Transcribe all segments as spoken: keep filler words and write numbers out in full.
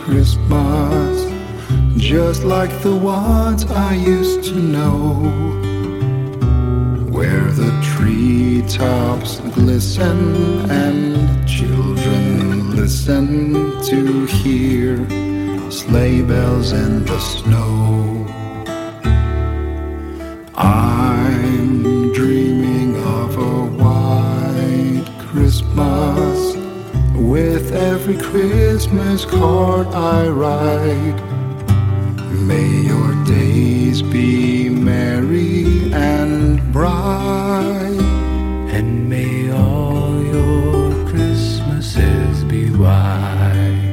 Christmas, just like the ones I used to know, where the treetops glisten and children listen to hear sleigh bells in the snow. I'm dreaming of a white Christmas with every Christmas card I write. May your days be merry and bright, and may all your Christmases be white.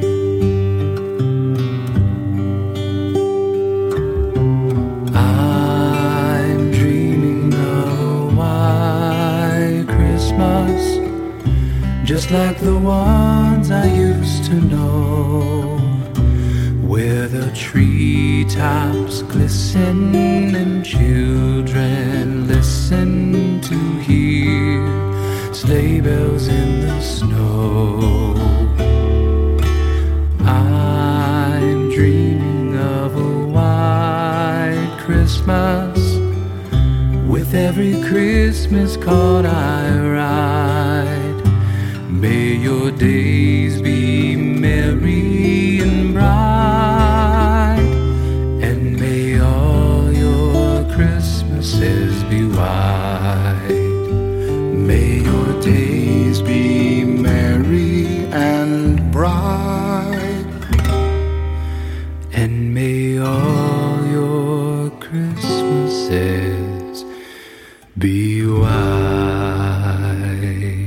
I'm dreaming of a white Christmas, just like the ones I used to know, where the treetops glisten and children listen to hear sleigh bells in the snow. I'm dreaming of a white Christmas with every Christmas card I write. May your days be merry and bright, and may all your Christmases be white. May your days be merry and bright, and may all your Christmases be white.